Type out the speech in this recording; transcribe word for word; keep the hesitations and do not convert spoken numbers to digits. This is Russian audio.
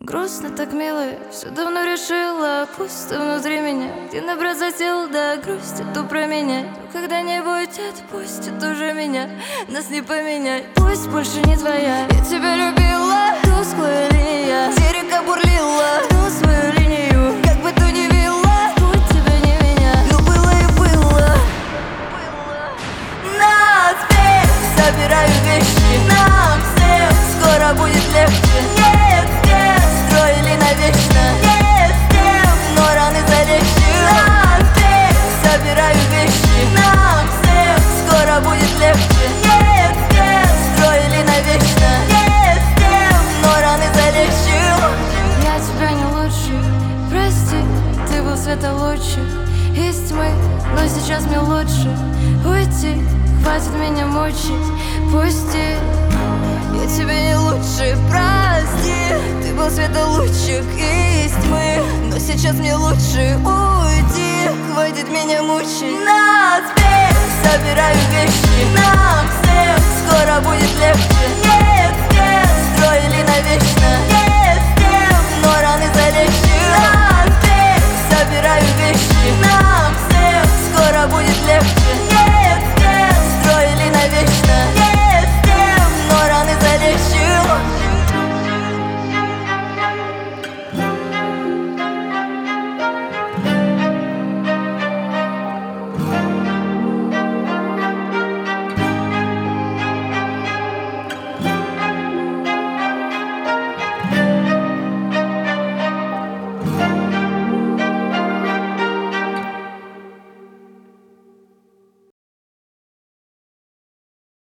Грустно так, милая, все давно решила. Пусто внутри меня, где набраться сил, да грусть эту променять. Но когда-нибудь отпустит уже меня, нас не поменять. Пусть больше не твоя, я тебя любила. Тусклая линия, где река бурлила. Гну свою линию, как бы то ни вела. Путь тебя не меня, но было и было. На теперь собираю вещи, нам всем скоро будет легче. Нет, нет, строили навечно, не с тем, но раны залечу. На теперь собираю вещи, нам всем скоро будет легче. Нет, нет, строили навечно, не с тем, но раны залечу. Я тебя не лучше, прости, ты был светолучик из тьмы, но сейчас мне лучше уйти. Хватит меня мучить, пусти. Я тебе не лучше, прости. Ты был светолучик из тьмы, но сейчас мне лучше уйти. Хватит меня мучить. На теперь собираю вещи, нам всем скоро будет легче. Нет,